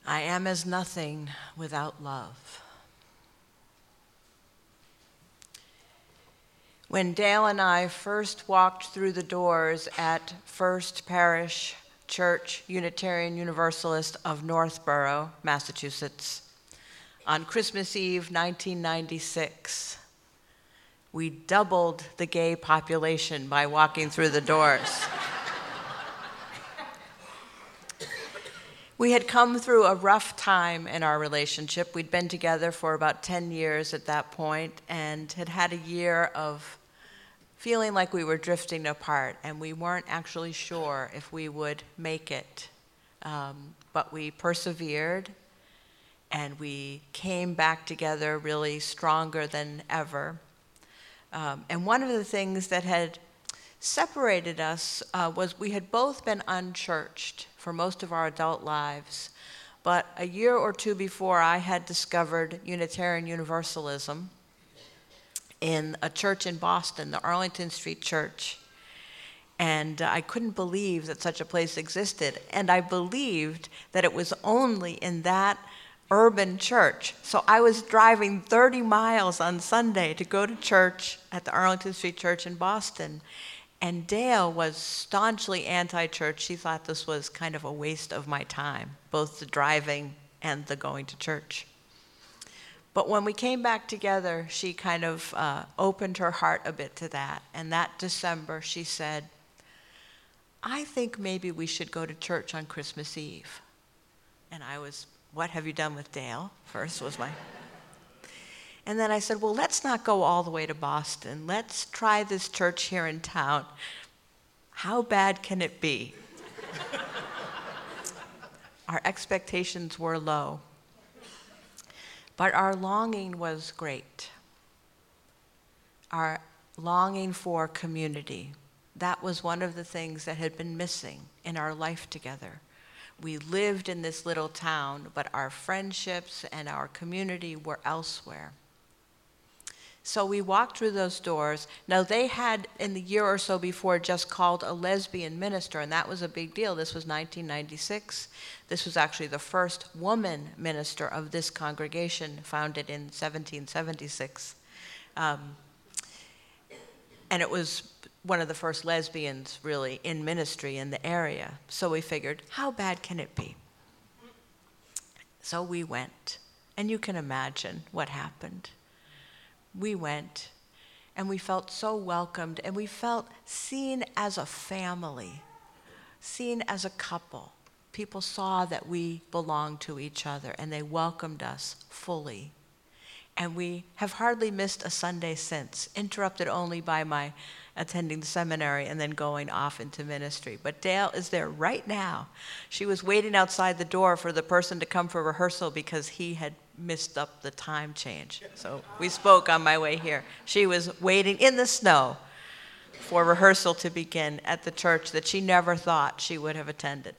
I am as nothing without love. When Dale and I first walked through the doors at First Parish Church Unitarian Universalist of Northborough, Massachusetts, on Christmas Eve 1996, we doubled the gay population by walking through the doors. We had come through a rough time in our relationship. We'd been together for about 10 years at that point and had had a year of feeling like we were drifting apart, and we weren't actually sure if we would make it. But we persevered, and we came back together really stronger than ever. And one of the things that had separated us was we had both been unchurched for most of our adult lives. But a year or two before, I had discovered Unitarian Universalism in a church in Boston, the Arlington Street Church. And I couldn't believe that such a place existed. And I believed that it was only in that urban church. So I was driving 30 miles on Sunday to go to church at the Arlington Street Church in Boston. And Dale was staunchly anti-church. She thought this was kind of a waste of my time, both the driving and the going to church. But when we came back together, she kind of opened her heart a bit to that. And that December, she said, I think maybe we should go to church on Christmas Eve. And I was, what have you done with Dale? First was my... And then I said, well, let's not go all the way to Boston. Let's try this church here in town. How bad can it be? Our expectations were low, but our longing was great. Our longing for community. That was one of the things that had been missing in our life together. We lived in this little town, but our friendships and our community were elsewhere. So we walked through those doors. Now, they had, in the year or so before, just called a lesbian minister, and that was a big deal. This was 1996. This was actually the first woman minister of this congregation, founded in 1776. And it was one of the first lesbians, really, in ministry in the area. So we figured, how bad can it be? So we went, and you can imagine what happened. We went, and we felt so welcomed, and we felt seen as a family, seen as a couple. People saw that we belonged to each other, and they welcomed us fully. And we have hardly missed a Sunday since, interrupted only by my attending the seminary and then going off into ministry. But Dale is there right now. She was waiting outside the door for the person to come for rehearsal because he had missed up the time change. So we spoke on my way here. She was waiting in the snow for rehearsal to begin at the church that she never thought she would have attended.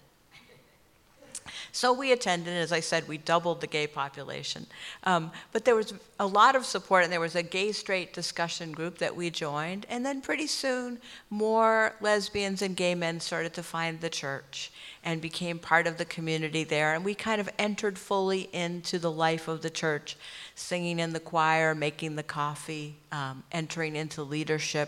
So we attended, and as I said, we doubled the gay population. But there was a lot of support, and there was a gay-straight discussion group that we joined, and then pretty soon, more lesbians and gay men started to find the church and became part of the community there, and we kind of entered fully into the life of the church, singing in the choir, making the coffee, entering into leadership.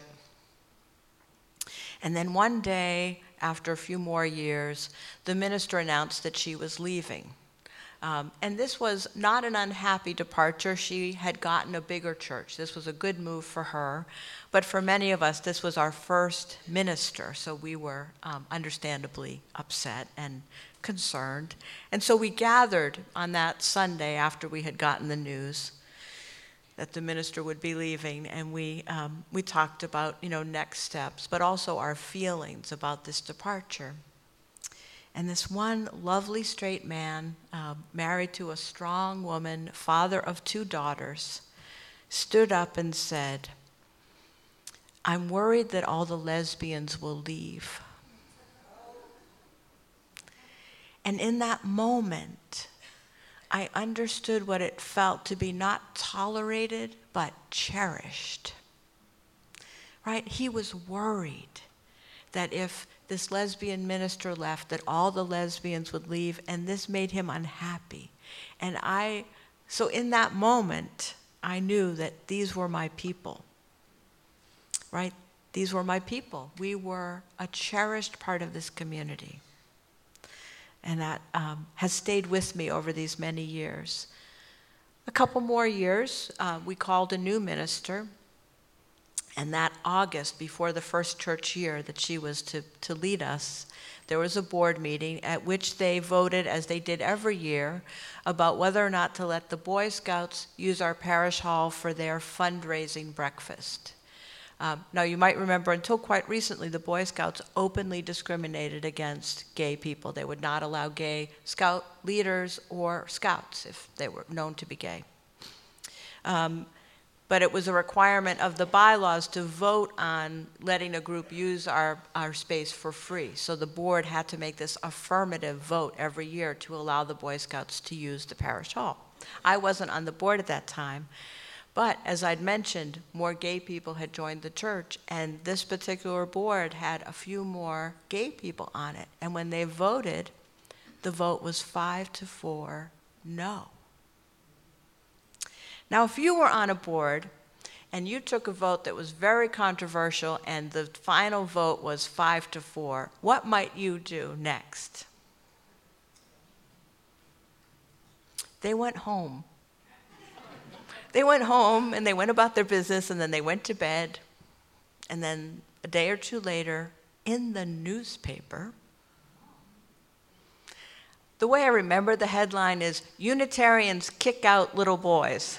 And then one day, after a few more years, the minister announced that she was leaving. And this was not an unhappy departure. She had gotten a bigger church. This was a good move for her. But for many of us, this was our first minister, so we were understandably upset and concerned. And so we gathered on that Sunday after we had gotten the news that the minister would be leaving, and we talked about, next steps, but also our feelings about this departure. And this one lovely straight man, married to a strong woman, father of 2 daughters, stood up and said, I'm worried that all the lesbians will leave. And in that moment, I understood what it felt to be not tolerated, but cherished. Right? He was worried that if this lesbian minister left, that all the lesbians would leave, and this made him unhappy. And so in that moment, I knew that these were my people, right? These were my people. We were a cherished part of this community. And that has stayed with me over these many years. A couple more years, we called a new minister. And that August, before the first church year that she was to lead us, there was a board meeting at which they voted, as they did every year, about whether or not to let the Boy Scouts use our parish hall for their fundraising breakfast. Now, you might remember, until quite recently, the Boy Scouts openly discriminated against gay people. They would not allow gay scout leaders or scouts if they were known to be gay. But it was a requirement of the bylaws to vote on letting a group use our space for free. So the board had to make this affirmative vote every year to allow the Boy Scouts to use the parish hall. I wasn't on the board at that time, but as I'd mentioned, more gay people had joined the church, and this particular board had a few more gay people on it. And when they voted, the vote was 5-4, no. Now, if you were on a board and you took a vote that was very controversial and the final vote was 5-4, what might you do next? They went home. They went home and they went about their business, and then they went to bed. And then a day or two later, in the newspaper, the way I remember the headline is, "Unitarians kick out little boys."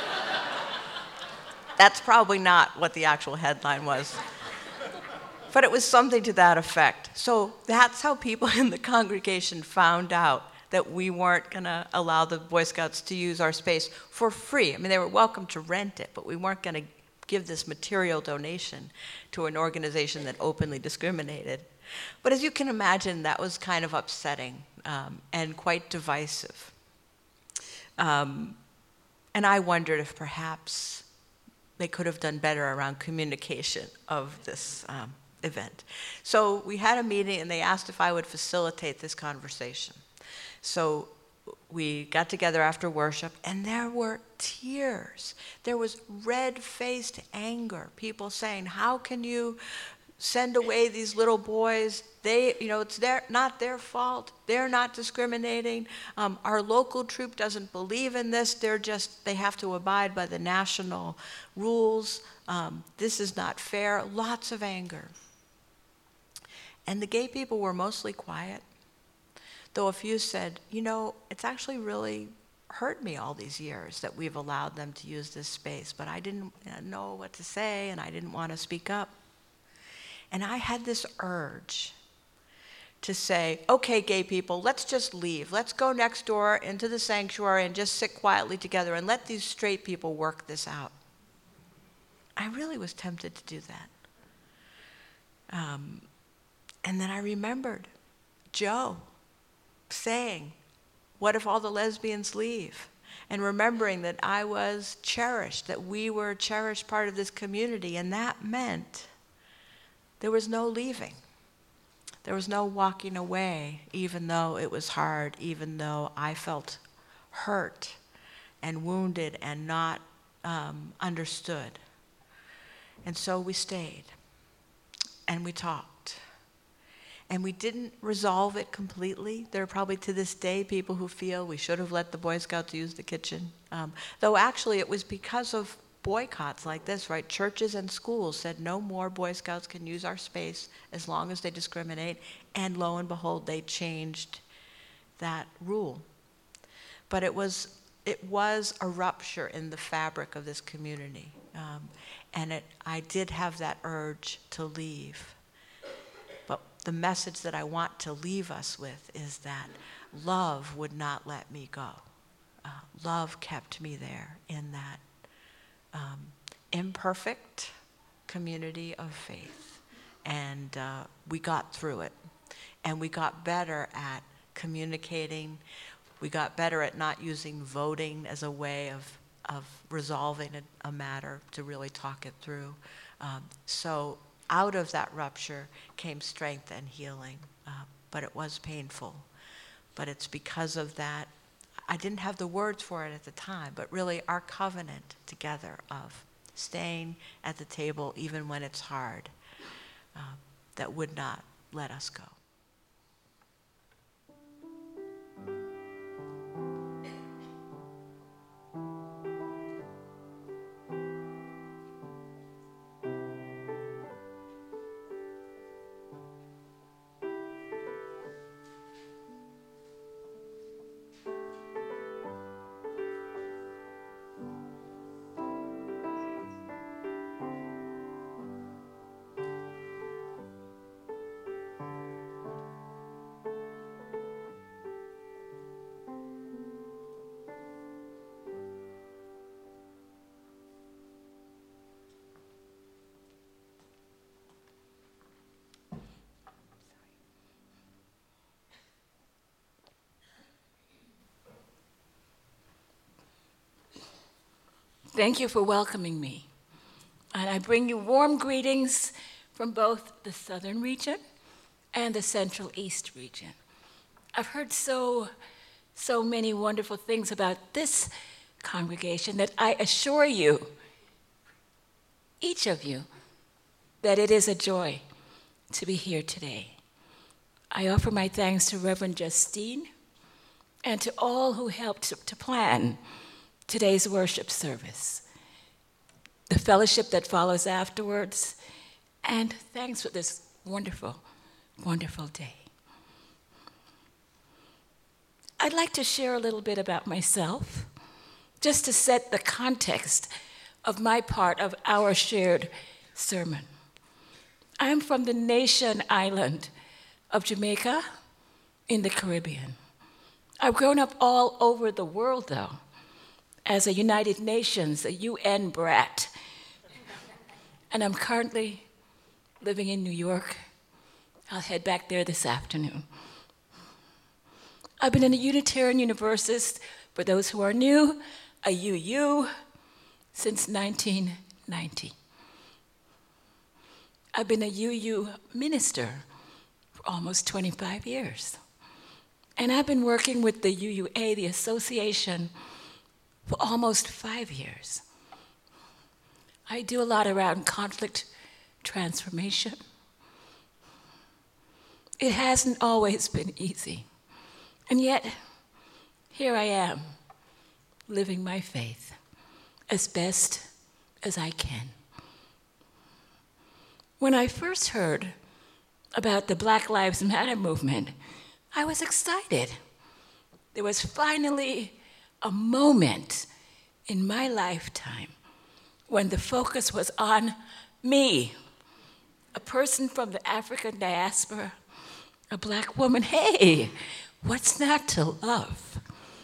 That's probably not what the actual headline was. But it was something to that effect. So that's how people in the congregation found out that we weren't going to allow the Boy Scouts to use our space for free. I mean, they were welcome to rent it, but we weren't going to give this material donation to an organization that openly discriminated. But as you can imagine, that was kind of upsetting and quite divisive. And I wondered if perhaps they could have done better around communication of this event. So we had a meeting, and they asked if I would facilitate this conversation. So we got together after worship, and there were tears. There was red-faced anger. People saying, "How can you send away these little boys? It's not their fault. They're not discriminating. Our local troop doesn't believe in this. They have to abide by the national rules. This is not fair." Lots of anger. And the gay people were mostly quiet, though a few said, "It's actually really hurt me all these years that we've allowed them to use this space, but I didn't know what to say, and I didn't want to speak up." And I had this urge to say, "Okay, gay people, let's just leave. Let's go next door into the sanctuary and just sit quietly together and let these straight people work this out." I really was tempted to do that. And then I remembered Joe saying, "What if all the lesbians leave?" And remembering that I was cherished, that we were a cherished part of this community, and that meant there was no leaving. There was no walking away, even though it was hard, even though I felt hurt and wounded and not understood. And so we stayed, and we talked. And we didn't resolve it completely. There are probably to this day people who feel we should have let the Boy Scouts use the kitchen. Though actually it was because of boycotts like this, right? Churches and schools said no more Boy Scouts can use our space as long as they discriminate. And lo and behold, they changed that rule. But it was a rupture in the fabric of this community. I did have that urge to leave. But the message that I want to leave us with is that love would not let me go. Love kept me there in that imperfect community of faith. And we got through it. And we got better at communicating. We got better at not using voting as a way of resolving a matter, to really talk it through. So out of that rupture came strength and healing. But it was painful. But it's because of that. I didn't have the words for it at the time, but really our covenant together of staying at the table even when it's hard, that would not let us go. Thank you for welcoming me. And I bring you warm greetings from both the southern region and the Central East region. I've heard so many wonderful things about this congregation that I assure you, each of you, that it is a joy to be here today. I offer my thanks to Reverend Justine and to all who helped to plan today's worship service, the fellowship that follows afterwards, and thanks for this wonderful, wonderful day. I'd like to share a little bit about myself, just to set the context of my part of our shared sermon. I'm from the nation island of Jamaica in the Caribbean. I've grown up all over the world, though, as a United Nations, a UN brat. And I'm currently living in New York. I'll head back there this afternoon. I've been a Unitarian Universalist, for those who are new, a UU, since 1990. I've been a UU minister for almost 25 years. And I've been working with the UUA, the association, for almost 5 years. I do a lot around conflict transformation. It hasn't always been easy. And yet, here I am, living my faith as best as I can. When I first heard about the Black Lives Matter movement, I was excited. There was finally a moment in my lifetime when the focus was on me, a person from the African diaspora, a Black woman. Hey, what's not to love?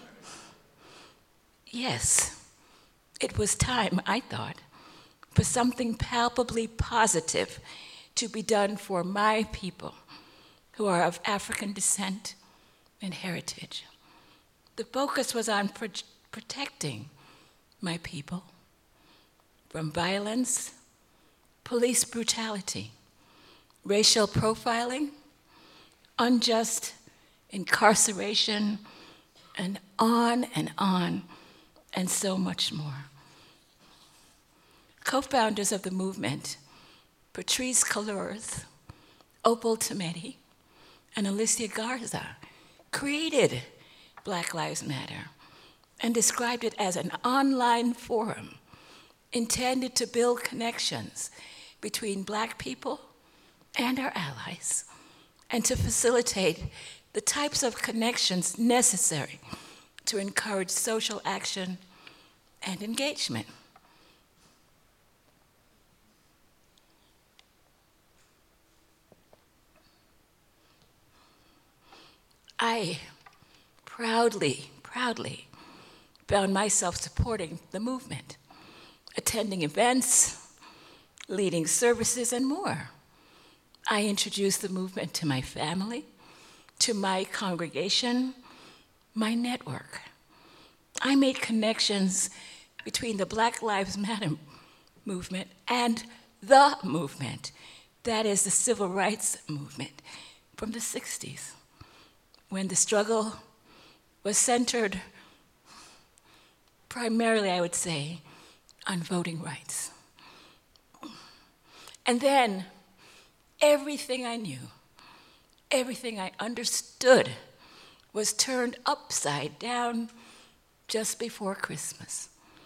Yes, it was time, I thought, for something palpably positive to be done for my people who are of African descent and heritage. The focus was on protecting my people from violence, police brutality, racial profiling, unjust incarceration, and on, and so much more. Co-founders of the movement, Patrisse Cullors, Opal Tometi, and Alicia Garza, created Black Lives Matter and described it as an online forum intended to build connections between Black people and our allies, and to facilitate the types of connections necessary to encourage social action and engagement. I proudly found myself supporting the movement, attending events, leading services, and more. I introduced the movement to my family, to my congregation, my network. I made connections between the Black Lives Matter movement and the movement That is the civil rights movement from the 60s, when the struggle was centered primarily, I would say, on voting rights. And then everything I knew, everything I understood was turned upside down just before Christmas.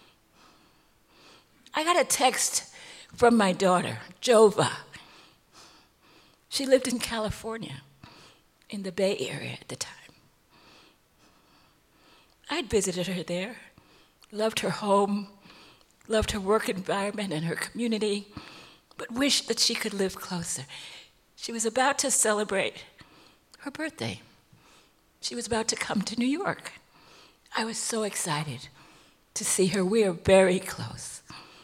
I got a text from my daughter, Jova. She lived in California, in the Bay Area at the time. I'd visited her there, loved her home, loved her work environment and her community, but wished that she could live closer. She was about to celebrate her birthday. She was about to come to New York. I was so excited to see her. We are very close.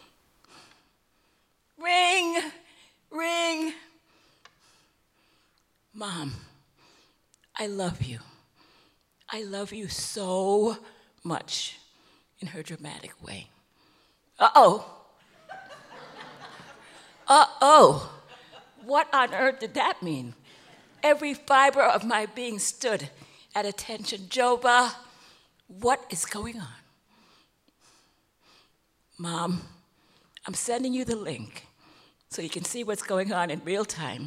Ring, ring. Mom, I love you. I love you so much, in her dramatic way. Uh-oh. Uh-oh. What on earth did that mean? Every fiber of my being stood at attention. Jova, what is going on? Mom, I'm sending you the link so you can see what's going on in real time.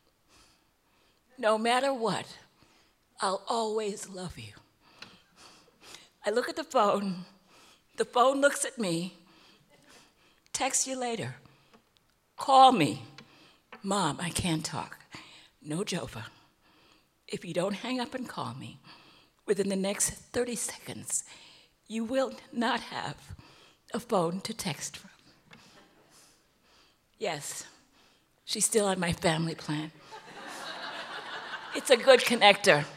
No matter what, I'll always love you. I look at the phone looks at me. Text you later. Call me. Mom, I can't talk. No, Jova. If you don't hang up and call me within the next 30 seconds, you will not have a phone to text from. Yes, she's still on my family plan. It's a good connector.